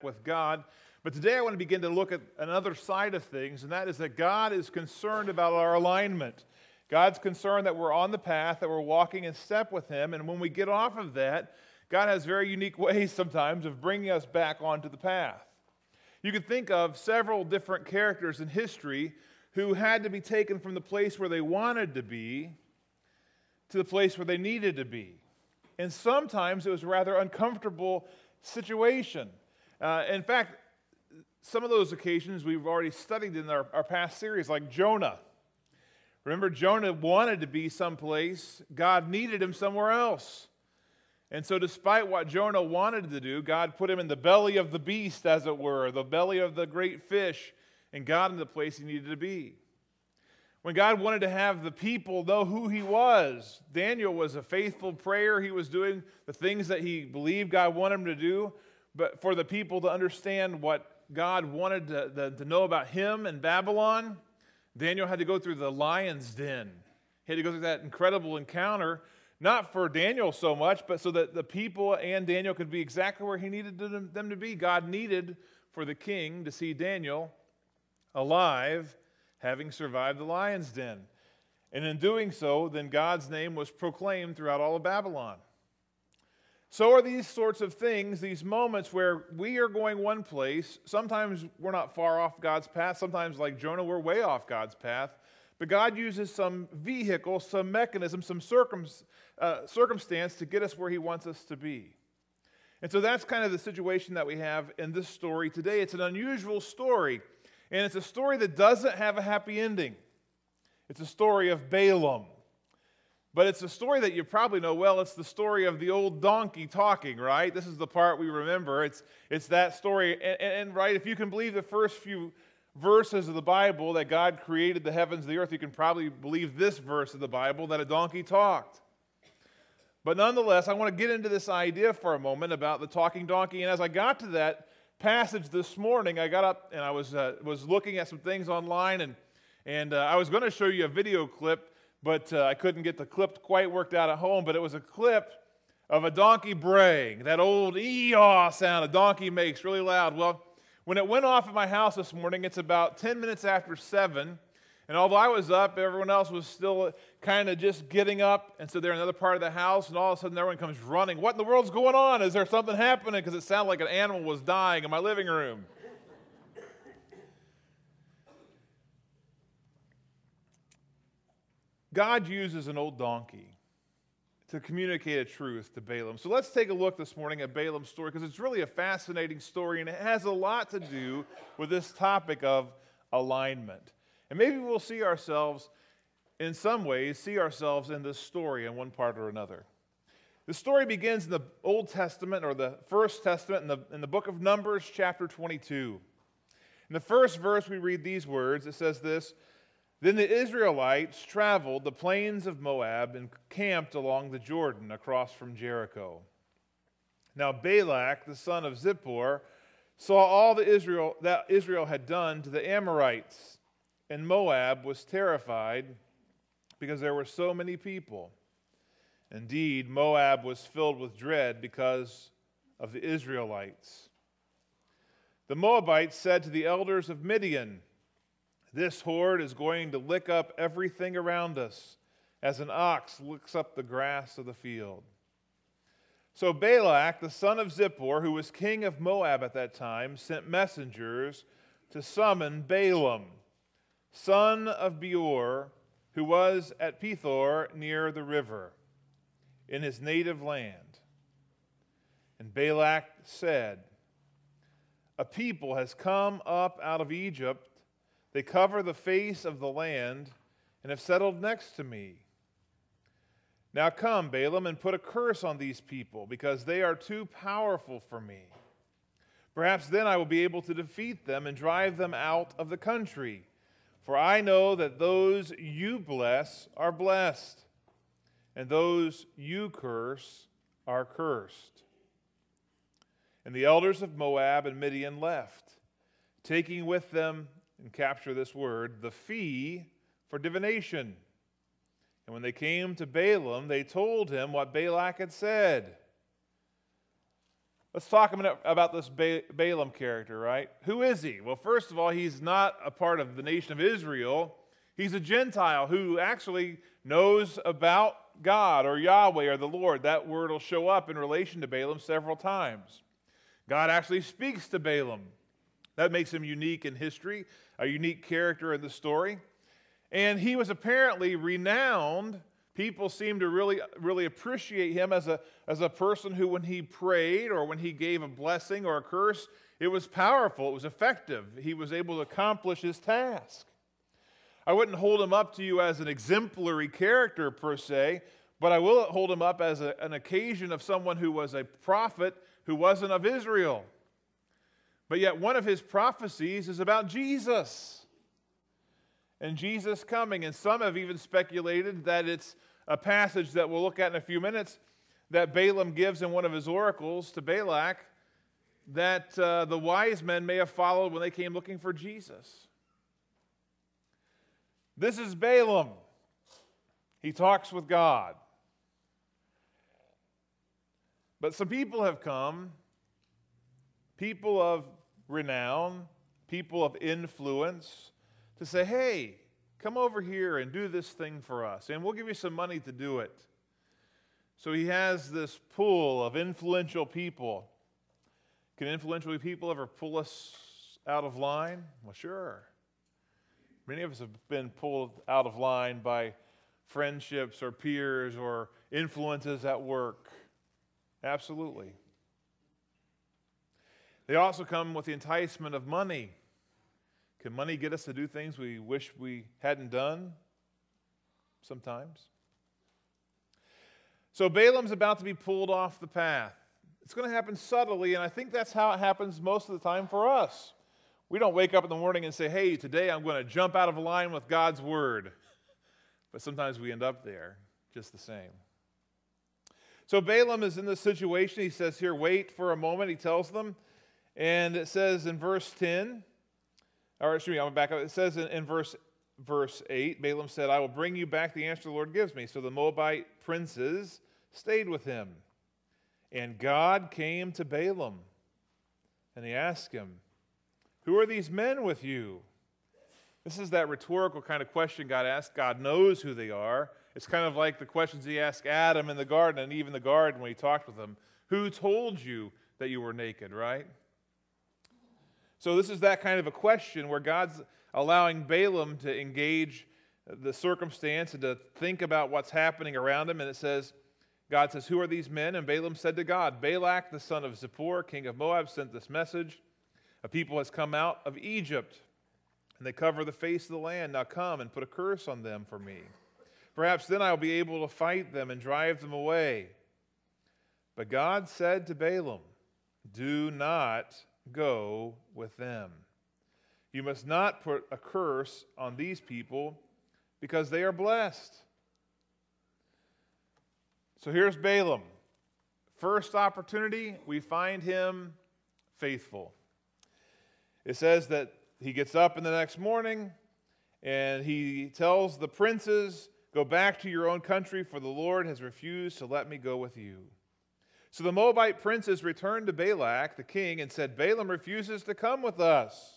with God. But today I want to begin to look at another side of things, and that is that God is concerned about our alignment. God's concerned that we're on the path, that we're walking in step with Him, and when we get off of that, God has very unique ways sometimes of bringing us back onto the path. You could think of several different characters in history who had to be taken from the place where they wanted to be to the place where they needed to be. And sometimes it was a rather uncomfortable situation. In fact, some of those occasions we've already studied in our past series, like Jonah. Remember, Jonah wanted to be someplace. God needed him somewhere else. And so despite what Jonah wanted to do, God put him in the belly of the beast, as it were, the belly of the great fish, and got him the place he needed to be. When God wanted to have the people know who He was, Daniel was a faithful prayer. He was doing the things that he believed God wanted him to do. But for the people to understand what God wanted to know about him and Babylon, Daniel had to go through the lion's den. He had to go through that incredible encounter, not for Daniel so much, but so that the people and Daniel could be exactly where He needed them to be. God needed for the king to see Daniel alive, having survived the lion's den. And in doing so, then God's name was proclaimed throughout all of Babylon. So are these sorts of things, these moments where we are going one place. Sometimes we're not far off God's path. Sometimes, like Jonah, we're way off God's path. But God uses some vehicle, some mechanism, some circumstance to get us where He wants us to be. And so that's kind of the situation that we have in this story today. It's an unusual story, and it's a story that doesn't have a happy ending. It's a story of Balaam. But it's a story that you probably know well. It's the story of the old donkey talking, right? This is the part we remember. It's that story. And right, if you can believe the first few verses of the Bible that God created the heavens and the earth, you can probably believe this verse of the Bible that a donkey talked. But nonetheless, I want to get into this idea for a moment about the talking donkey. And as I got to that passage this morning, I got up and I was looking at some things online, and I was going to show you a video clip, but I couldn't get the clip quite worked out at home. But it was a clip of a donkey braying, that old ee-yaw sound a donkey makes really loud. Well, when it went off at my house this morning, it's about 10 minutes after 7. And although I was up, everyone else was still kind of just getting up. And so they're in another part of the house, and all of a sudden everyone comes running. What in the world's going on? Is there something happening? Because it sounded like an animal was dying in my living room. God uses an old donkey to communicate a truth to Balaam. So let's take a look this morning at Balaam's story, because it's really a fascinating story, and it has a lot to do with this topic of alignment. And maybe we'll see ourselves, in some ways, see ourselves in this story in one part or another. The story begins in the Old Testament, or the First Testament, in the book of Numbers, chapter 22. In the first verse, we read these words. It says this: "Then the Israelites traveled the plains of Moab and camped along the Jordan across from Jericho. Now Balak, the son of Zippor, saw all that Israel had done to the Amorites, and Moab was terrified because there were so many people. Indeed, Moab was filled with dread because of the Israelites. The Moabites said to the elders of Midian, 'This horde is going to lick up everything around us, as an ox licks up the grass of the field.' So Balak, the son of Zippor, who was king of Moab at that time, sent messengers to summon Balaam, son of Beor, who was at Pethor near the river, in his native land. And Balak said, 'A people has come up out of Egypt. They cover the face of the land and have settled next to me. Now come, Balaam, and put a curse on these people, because they are too powerful for me. Perhaps then I will be able to defeat them and drive them out of the country. For I know that those you bless are blessed, and those you curse are cursed.' And the elders of Moab and Midian left, taking with them," and capture this word, "the fee for divination. And when they came to Balaam, they told him what Balak had said. Let's talk a minute about this Balaam character, right? Who is he? Well, first of all, he's not a part of the nation of Israel. He's a Gentile who actually knows about God or Yahweh or the Lord. That word will show up in relation to Balaam several times. God actually speaks to Balaam. That makes him unique in history, a unique character in the story. And he was apparently renowned. People seem to really appreciate him as a person who, when he prayed or when he gave a blessing or a curse, it was powerful, it was effective. He was able to accomplish his task. I wouldn't hold him up to you as an exemplary character per se, but I will hold him up as an occasion of someone who was a prophet who wasn't of Israel. But yet one of his prophecies is about Jesus and Jesus coming. And some have even speculated that it's a passage that we'll look at in a few minutes that Balaam gives in one of his oracles to Balak that the wise men may have followed when they came looking for Jesus. This is Balaam. He talks with God. But some people have come, people of renown, people of influence, to say, hey, come over here and do this thing for us, and we'll give you some money to do it. So he has this pool of influential people. Can influential people ever pull us out of line? Well, sure. Many of us have been pulled out of line by friendships or peers or influences at work. Absolutely. They also come with the enticement of money. Can money get us to do things we wish we hadn't done? Sometimes. So Balaam's about to be pulled off the path. It's going to happen subtly, and I think that's how it happens most of the time for us. We don't wake up in the morning and say, hey, today I'm going to jump out of line with God's word. But sometimes we end up there just the same. So Balaam is in this situation. He says here, wait for a moment, he tells them. And it says in verse 10, or excuse me, I'm going to back up. It says in verse 8, Balaam said, I will bring you back the answer the Lord gives me. So the Moabite princes stayed with him. And God came to Balaam, and he asked him, who are these men with you? This is that rhetorical kind of question God asks. God knows who they are. It's kind of like the questions he asked Adam in the garden, and even the garden when he talked with him. Who told you that you were naked, right? So this is that kind of a question where God's allowing Balaam to engage the circumstance and to think about what's happening around him. And it says, God says, who are these men? And Balaam said to God, Balak, the son of Zippor, king of Moab, sent this message. A people has come out of Egypt, and they cover the face of the land. Now come and put a curse on them for me. Perhaps then I will be able to fight them and drive them away. But God said to Balaam, do not go with them. You must not put a curse on these people because they are blessed. So here's Balaam. First opportunity, we find him faithful. It says that he gets up in the next morning and he tells the princes, go back to your own country, for the Lord has refused to let me go with you. So the Moabite princes returned to Balak, the king, and said, Balaam refuses to come with us.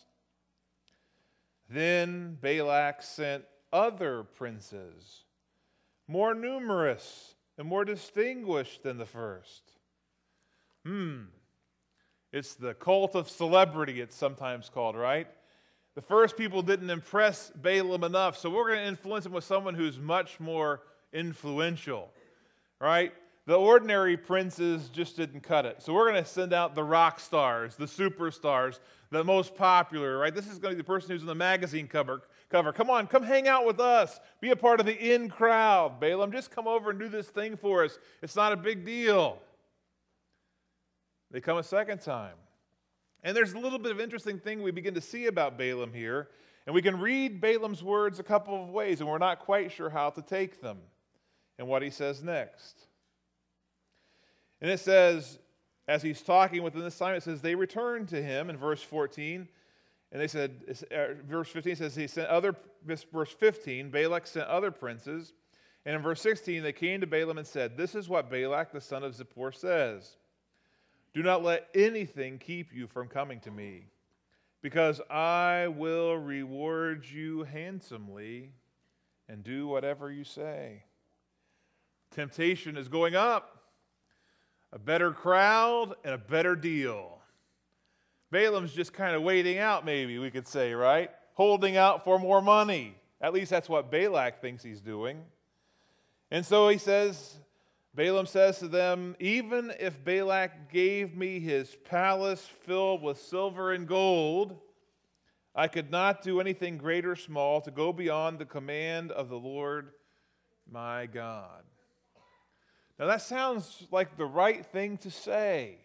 Then Balak sent other princes, more numerous and more distinguished than the first. It's the cult of celebrity, it's sometimes called, right? The first people didn't impress Balaam enough, so we're going to influence him with someone who's much more influential, right? The ordinary princes just didn't cut it. So we're going to send out the rock stars, the superstars, the most popular, right? This is going to be the person who's in the magazine cover. Come on, come hang out with us. Be a part of the in crowd. Balaam, just come over and do this thing for us. It's not a big deal. They come a second time. And there's a little bit of interesting thing we begin to see about Balaam here. And we can read Balaam's words a couple of ways, and we're not quite sure how to take them and what he says next. And it says, as he's talking within this time, it says, they returned to him in verse 14. And they said, verse 15 says, verse 15, Balak sent other princes. And in verse 16, they came to Balaam and said, this is what Balak, the son of Zippor, says. Do not let anything keep you from coming to me, because I will reward you handsomely and do whatever you say. Temptation is going up. A better crowd and a better deal. Balaam's just kind of waiting out, maybe we could say, right? Holding out for more money. At least that's what Balak thinks he's doing. And so Balaam says to them, even if Balak gave me his palace filled with silver and gold, I could not do anything great or small to go beyond the command of the Lord my God. Now that sounds like the right thing to say.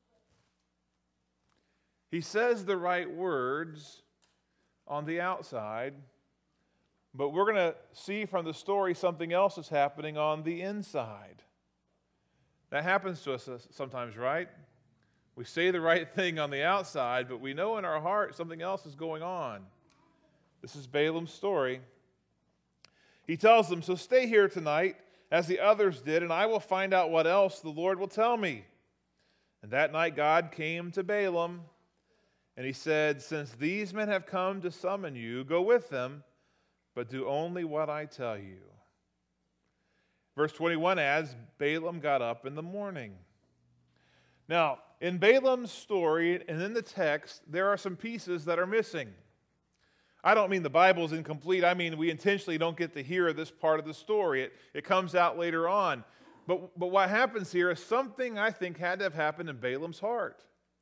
He says the right words on the outside, but we're going to see from the story something else is happening on the inside. That happens to us sometimes, right? We say the right thing on the outside, but we know in our heart something else is going on. This is Balaam's story. He tells them, so stay here tonight, as the others did, and I will find out what else the Lord will tell me. And that night God came to Balaam, and he said, since these men have come to summon you, go with them, but do only what I tell you. Verse 21 adds, Balaam got up in the morning. Now, in Balaam's story and in the text, there are some pieces that are missing. I don't mean the Bible's incomplete. I mean we intentionally don't get to hear this part of the story. It comes out later on. But what happens here is something I think had to have happened in Balaam's heart.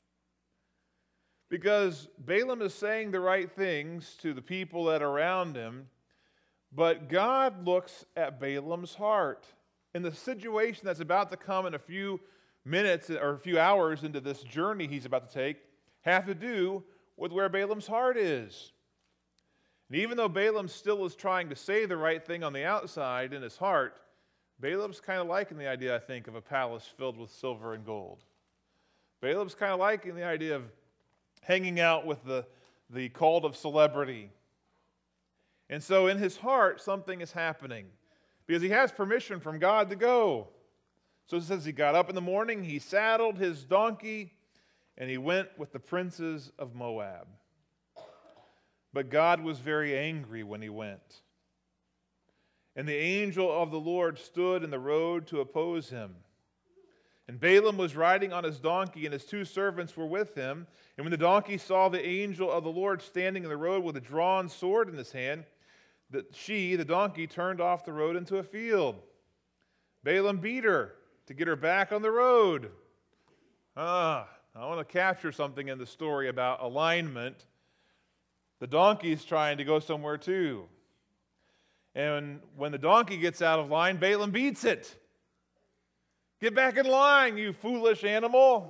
Because Balaam is saying the right things to the people that are around him, but God looks at Balaam's heart. And the situation that's about to come in a few minutes or a few hours into this journey he's about to take have to do with where Balaam's heart is. And even though Balaam still is trying to say the right thing on the outside in his heart, Balaam's kind of liking the idea, I think, of a palace filled with silver and gold. Balaam's kind of liking the idea of hanging out with the cult of celebrity. And so in his heart, something is happening because he has permission from God to go. So it says he got up in the morning, he saddled his donkey, and he went with the princes of Moab. But God was very angry when he went. And the angel of the Lord stood in the road to oppose him. And Balaam was riding on his donkey, and his two servants were with him. And when the donkey saw the angel of the Lord standing in the road with a drawn sword in his hand, the donkey, turned off the road into a field. Balaam beat her to get her back on the road. I want to capture something in the story about alignment. The donkey's trying to go somewhere too. And when the donkey gets out of line, Balaam beats it. Get back in line, you foolish animal.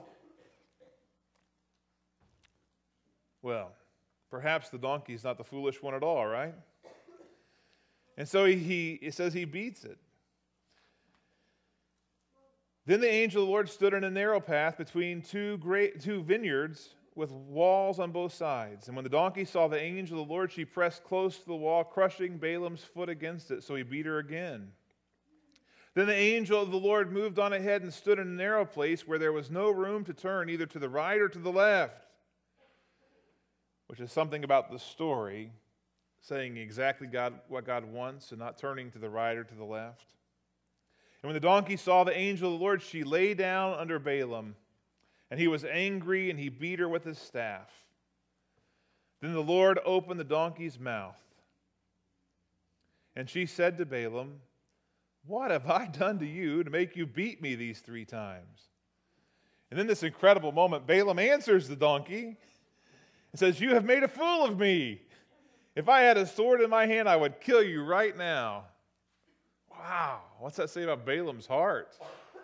Well, perhaps the donkey's not the foolish one at all, right? And so it says he beats it. Then the angel of the Lord stood in a narrow path between two vineyards with walls on both sides. And when the donkey saw the angel of the Lord, she pressed close to the wall, crushing Balaam's foot against it, so he beat her again. Then the angel of the Lord moved on ahead and stood in a narrow place where there was no room to turn either to the right or to the left, which is something about the story, saying exactly what God wants and not turning to the right or to the left. And when the donkey saw the angel of the Lord, she lay down under Balaam, and he was angry, and he beat her with his staff. Then the Lord opened the donkey's mouth, and she said to Balaam, what have I done to you to make you beat me these 3 times? And in this incredible moment, Balaam answers the donkey and says, you have made a fool of me. If I had a sword in my hand, I would kill you right now. Wow, what's that say about Balaam's heart?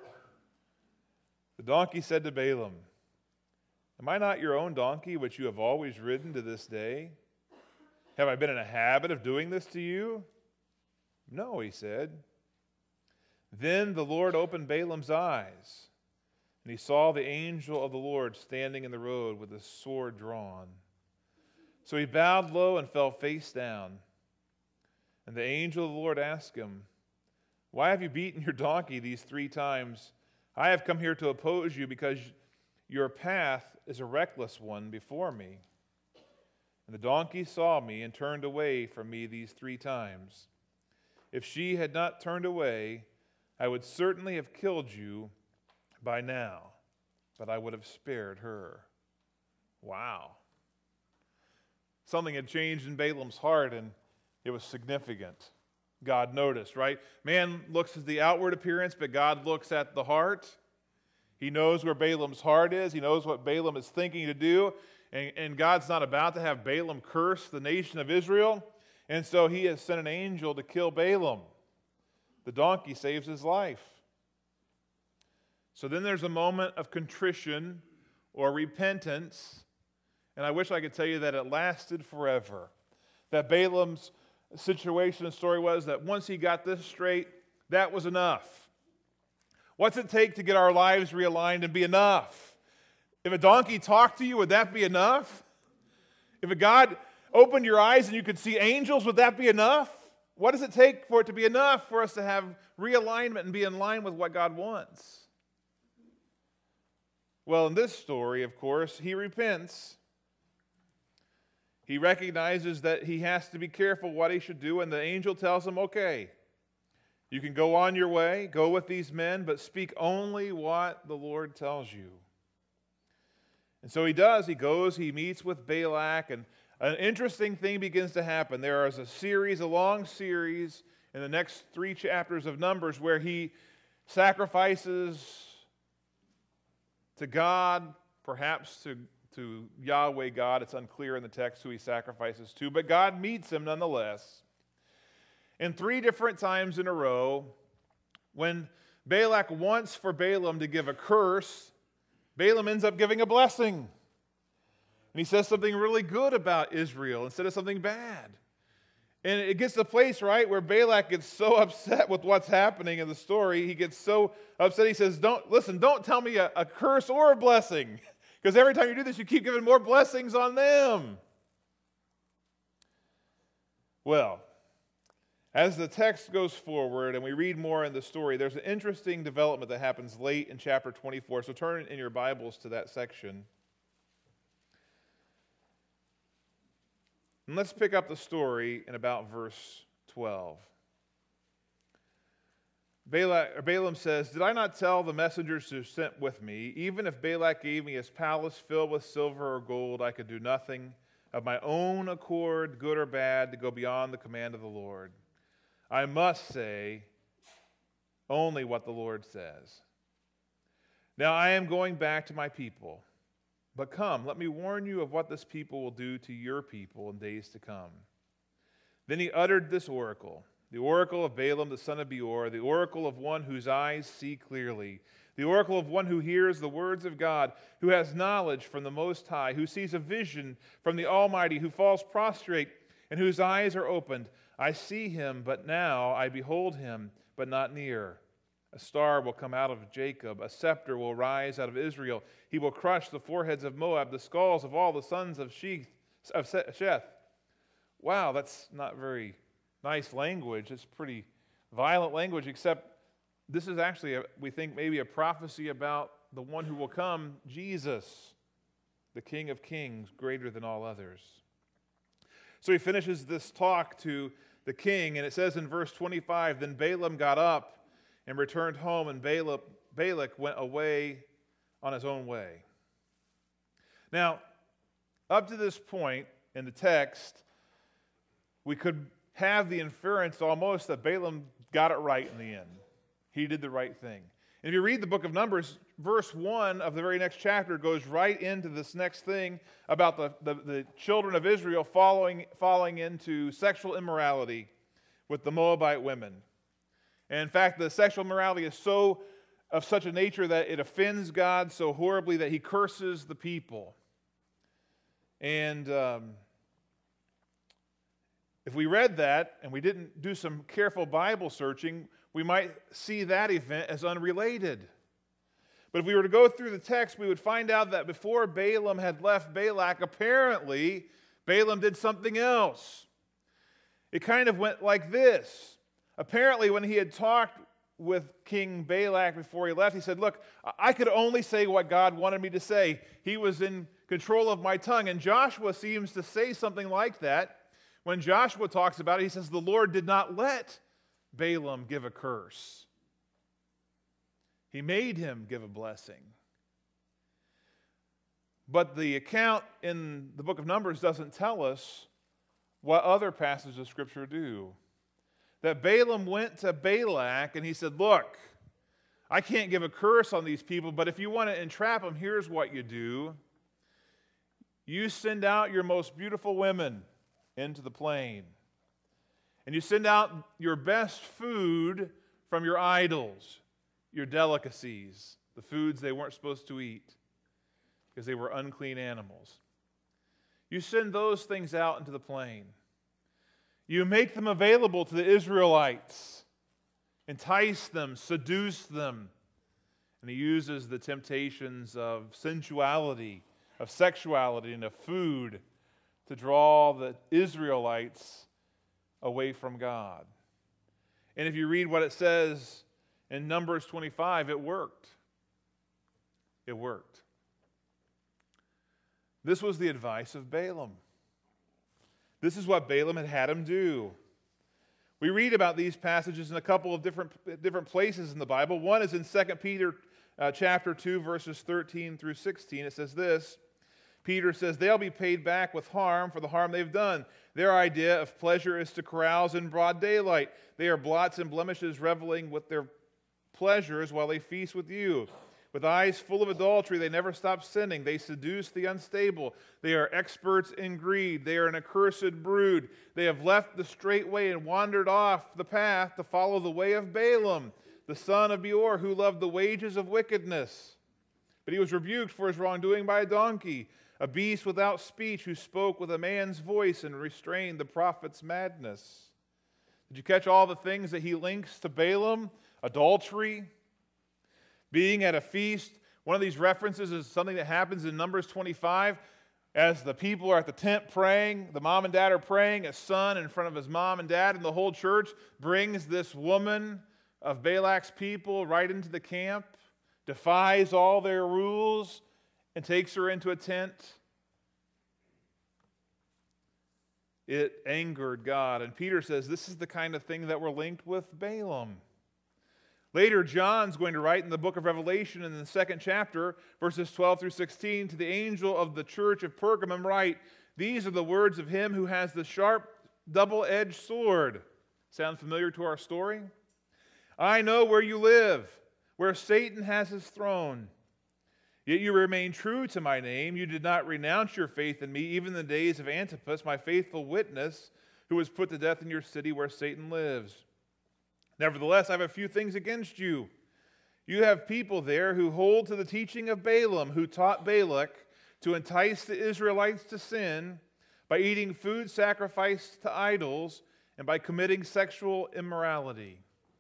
The donkey said to Balaam, am I not your own donkey, which you have always ridden to this day? Have I been in a habit of doing this to you? No, he said. Then the Lord opened Balaam's eyes, and he saw the angel of the Lord standing in the road with his sword drawn. So he bowed low and fell face down. And the angel of the Lord asked him, why have you beaten your donkey these 3 times? I have come here to oppose you because Your path is a reckless one before me. And the donkey saw me and turned away from me these 3 times. If she had not turned away, I would certainly have killed you by now, but I would have spared her." Wow. Something had changed in Balaam's heart, and it was significant. God noticed, right? Man looks at the outward appearance, but God looks at the heart. He knows where Balaam's heart is. He knows what Balaam is thinking to do. And God's not about to have Balaam curse the nation of Israel. And so he has sent an angel to kill Balaam. The donkey saves his life. So then there's a moment of contrition or repentance. And I wish I could tell you that it lasted forever. That Balaam's situation and story was that once he got this straight, that was enough. What's it take to get our lives realigned and be enough? If a donkey talked to you, would that be enough? If a God opened your eyes and you could see angels, would that be enough? What does it take for it to be enough for us to have realignment and be in line with what God wants? Well, in this story, of course, he repents. He recognizes that he has to be careful what he should do, and the angel tells him, okay, you can go on your way, go with these men, but speak only what the Lord tells you. And so he does. He goes, he meets with Balak, and an interesting thing begins to happen. There is a long series in the next 3 chapters of Numbers where he sacrifices to God, perhaps to Yahweh God. It's unclear in the text who he sacrifices to, but God meets him nonetheless. And 3 different times in a row, when Balak wants for Balaam to give a curse, Balaam ends up giving a blessing. And he says something really good about Israel instead of something bad. And it gets to the place, right, where Balak gets so upset with what's happening in the story. He gets so upset, he says, don't tell me a curse or a blessing. Because every time you do this, you keep giving more blessings on them. Well, as the text goes forward and we read more in the story, there's an interesting development that happens late in chapter 24. So turn in your Bibles to that section. And let's pick up the story in about verse 12. Balaam says, "Did I not tell the messengers who sent with me, even if Balak gave me his palace filled with silver or gold, I could do nothing of my own accord, good or bad, to go beyond the command of the Lord? I must say only what the Lord says. Now I am going back to my people. But come, let me warn you of what this people will do to your people in days to come." Then he uttered this oracle, the oracle of Balaam the son of Beor, the oracle of one whose eyes see clearly, the oracle of one who hears the words of God, who has knowledge from the Most High, who sees a vision from the Almighty, who falls prostrate and whose eyes are opened. I see him, but now I behold him, but not near. A star will come out of Jacob, a scepter will rise out of Israel. He will crush the foreheads of Moab, the skulls of all the sons of Sheth. Wow, that's not very nice language. It's pretty violent language, except this is actually, we think, maybe a prophecy about the one who will come, Jesus, the King of Kings, greater than all others. So he finishes this talk to the king, and it says in verse 25, "Then Balaam got up and returned home, and Balak went away on his own way." Now, up to this point in the text, we could have the inference almost that Balaam got it right in the end. He did the right thing. And if you read the book of Numbers, verse 1 of the very next chapter goes right into this next thing about the children of Israel falling into sexual immorality with the Moabite women. And in fact, the sexual immorality is of such a nature that it offends God so horribly that he curses the people. And if we read that and we didn't do some careful Bible searching, we might see that event as unrelated. But if we were to go through the text, we would find out that before Balaam had left Balak, apparently Balaam did something else. It kind of went like this. Apparently, when he had talked with King Balak before he left. He said, look, I could only say what God wanted me to say. He was in control of my tongue. And Joshua seems to say something like that. When Joshua talks about it, he says, the Lord did not let Balaam give a curse. He made him give a blessing. But the account in the book of Numbers doesn't tell us what other passages of Scripture do. That Balaam went to Balak and he said, look, I can't give a curse on these people, but if you want to entrap them, here's what you do. You send out your most beautiful women into the plain. And you send out your best food from your idols, your delicacies, the foods they weren't supposed to eat because they were unclean animals. You send those things out into the plain. You make them available to the Israelites, entice them, seduce them. And he uses the temptations of sensuality, of sexuality, and of food to draw the Israelites away from God. And if you read what it says in Numbers 25, it worked. It worked. This was the advice of Balaam. This is what Balaam had him do. We read about these passages in a couple of different places in the Bible. One is in 2 Peter chapter 2, verses 13 through 16. It says this. Peter says, they'll be paid back with harm for the harm they've done. Their idea of pleasure is to carouse in broad daylight. They are blots and blemishes, reveling with their pleasures while they feast with you. With eyes full of adultery, they never stop sinning. They seduce the unstable. They are experts in greed. They are an accursed brood. They have left the straight way and wandered off the path to follow the way of Balaam, the son of Beor, who loved the wages of wickedness. But he was rebuked for his wrongdoing by a donkey, a beast without speech, who spoke with a man's voice and restrained the prophet's madness. Did you catch all the things that he links to Balaam? Adultery, being at a feast. One of these references is something that happens in Numbers 25. As the people are at the tent praying, the mom and dad are praying, a son in front of his mom and dad, and the whole church brings this woman of Balak's people right into the camp, defies all their rules, and takes her into a tent. It angered God. And Peter says this is the kind of thing that we're linked with Balaam. Later, John's going to write in the book of Revelation in the 2nd chapter, verses 12 through 16, to the angel of the church of Pergamum write, these are the words of him who has the sharp, double-edged sword. Sound familiar to our story? I know where you live, where Satan has his throne. Yet you remain true to my name. You did not renounce your faith in me, even in the days of Antipas, my faithful witness, who was put to death in your city where Satan lives. Nevertheless, I have a few things against you. You have people there who hold to the teaching of Balaam, who taught Balak to entice the Israelites to sin by eating food sacrificed to idols and by committing sexual immorality.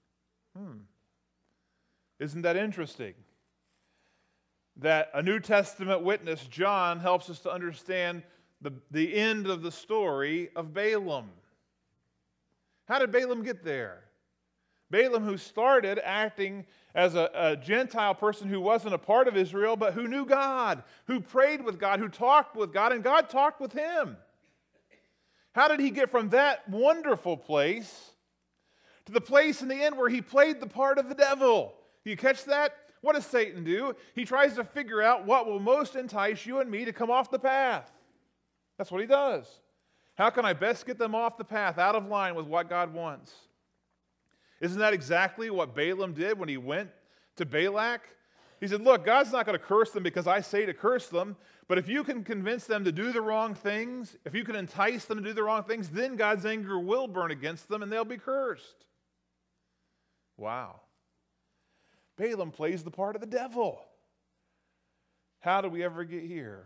Isn't that interesting? That a New Testament witness, John, helps us to understand the end of the story of Balaam. How did Balaam get there? Balaam, who started acting as a Gentile person who wasn't a part of Israel, but who knew God, who prayed with God, who talked with God, and God talked with him. How did he get from that wonderful place to the place in the end where he played the part of the devil? Do you catch that? What does Satan do? He tries to figure out what will most entice you and me to come off the path. That's what he does. How can I best get them off the path, out of line with what God wants? Isn't that exactly what Balaam did when he went to Balak? He said, look, God's not going to curse them because I say to curse them, but if you can convince them to do the wrong things, if you can entice them to do the wrong things, then God's anger will burn against them and they'll be cursed. Wow. Balaam plays the part of the devil. How did we ever get here?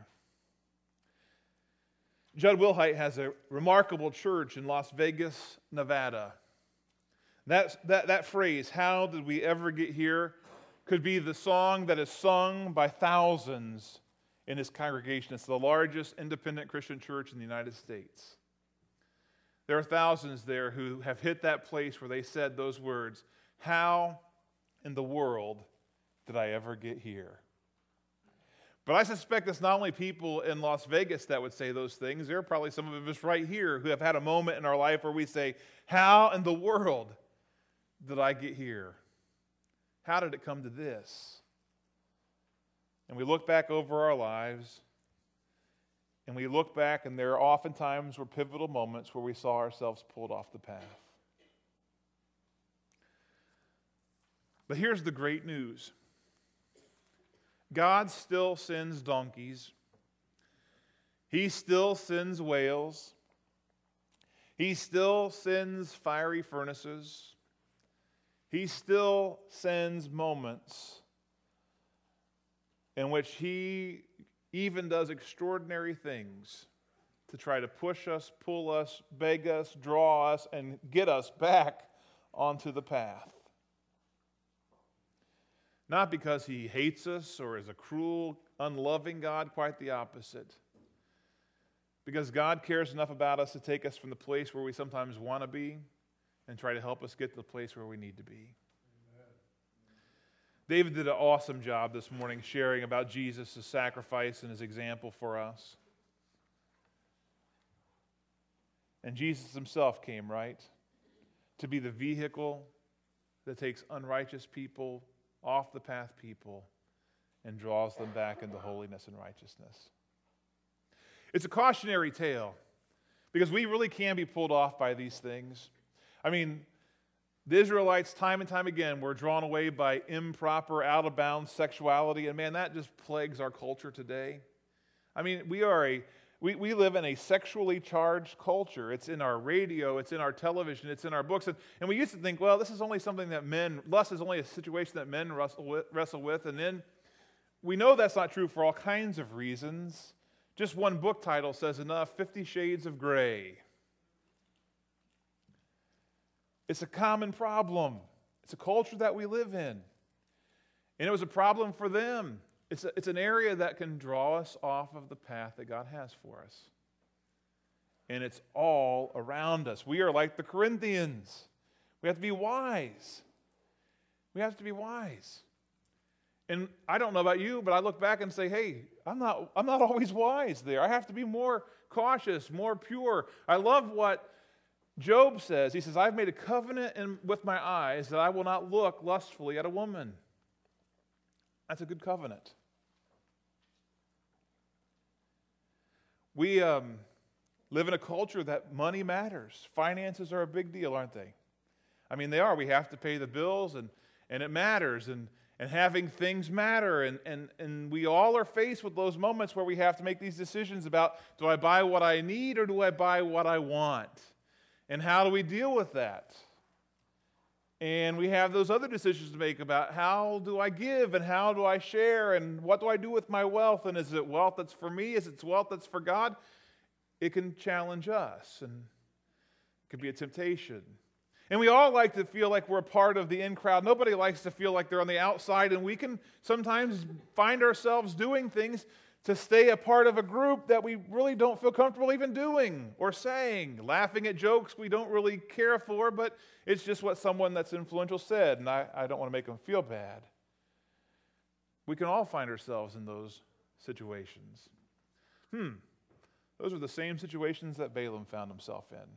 Judd Wilhite has a remarkable church in Las Vegas, Nevada. That phrase, how did we ever get here, could be the song that is sung by thousands in his congregation. It's the largest independent Christian church in the United States. There are thousands there who have hit that place where they said those words, how in the world did I ever get here? But I suspect it's not only people in Las Vegas that would say those things. There are probably some of us right here who have had a moment in our life where we say, how in the world did I get here? How did it come to this? And we look back over our lives, and we look back, and there oftentimes were pivotal moments where we saw ourselves pulled off the path. But here's the great news. God still sends donkeys. He still sends whales. He still sends fiery furnaces. He still sends moments in which He even does extraordinary things to try to push us, pull us, beg us, draw us, and get us back onto the path. Not because He hates us or is a cruel, unloving God, quite the opposite. Because God cares enough about us to take us from the place where we sometimes want to be and try to help us get to the place where we need to be. Amen. David did an awesome job this morning sharing about Jesus' sacrifice and His example for us. And Jesus Himself came, right? To be the vehicle that takes unrighteous people off the path people and draws them back into holiness and righteousness. It's a cautionary tale because we really can be pulled off by these things. I mean, the Israelites time and time again were drawn away by improper, out-of-bounds sexuality, and man, that just plagues our culture today. I mean, we live in a sexually charged culture. It's in our radio, it's in our television, it's in our books. And we used to think, well, this is only something that lust is only a situation that men wrestle with. And then we know that's not true for all kinds of reasons. Just one book title says enough, 50 Shades of Grey. It's a common problem. It's a culture that we live in. And it was a problem for them. It's an area that can draw us off of the path that God has for us. And it's all around us. We are like the Corinthians. We have to be wise. We have to be wise. And I don't know about you, but I look back and say, hey, I'm not always wise there. I have to be more cautious, more pure. I love what Job says. He says, I've made a covenant with my eyes that I will not look lustfully at a woman. That's a good covenant. We live in a culture that money matters. Finances are a big deal, aren't they? I mean, they are. We have to pay the bills, and it matters, and having things matter. And we all are faced with those moments where we have to make these decisions about, do I buy what I need or do I buy what I want? And how do we deal with that? And we have those other decisions to make about how do I give and how do I share and what do I do with my wealth? And is it wealth that's for me? Is it wealth that's for God? It can challenge us, and it can be a temptation. And we all like to feel like we're a part of the in crowd. Nobody likes to feel like they're on the outside, and we can sometimes find ourselves doing things to stay a part of a group that we really don't feel comfortable even doing or saying, laughing at jokes we don't really care for, but it's just what someone that's influential said, and I don't want to make them feel bad. We can all find ourselves in those situations. Those are the same situations that Balaam found himself in.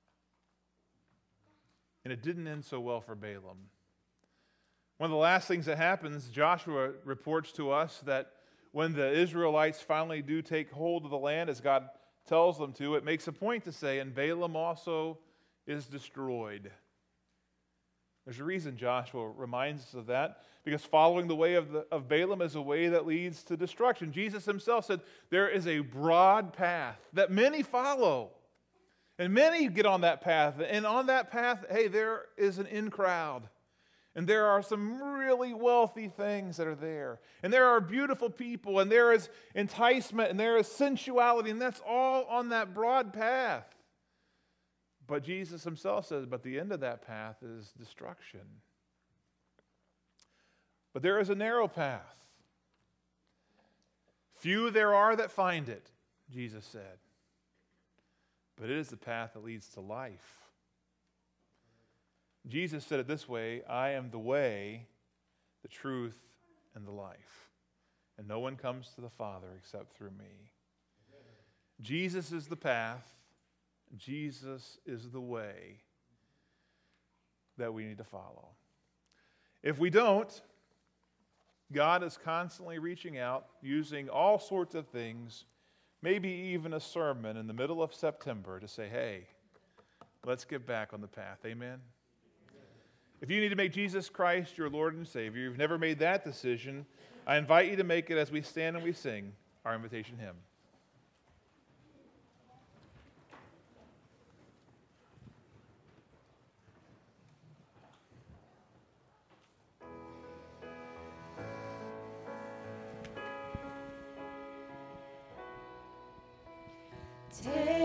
And it didn't end so well for Balaam. One of the last things that happens, Joshua reports to us that when the Israelites finally do take hold of the land as God tells them to, it makes a point to say, and Balaam also is destroyed. There's a reason Joshua reminds us of that, because following the way of Balaam is a way that leads to destruction. Jesus himself said there is a broad path that many follow, and many get on that path. And on that path, hey, there is an in crowd. And there are some really wealthy things that are there. And there are beautiful people, and there is enticement, and there is sensuality, and that's all on that broad path. But Jesus himself says, but the end of that path is destruction. But there is a narrow path. Few there are that find it, Jesus said. But it is the path that leads to life. Jesus said it this way, I am the way, the truth, and the life. And no one comes to the Father except through me. Jesus is the path. Jesus is the way that we need to follow. If we don't, God is constantly reaching out, using all sorts of things, maybe even a sermon in the middle of September to say, hey, let's get back on the path. Amen? If you need to make Jesus Christ your Lord and Savior, you've never made that decision, I invite you to make it as we stand and we sing our invitation hymn. Take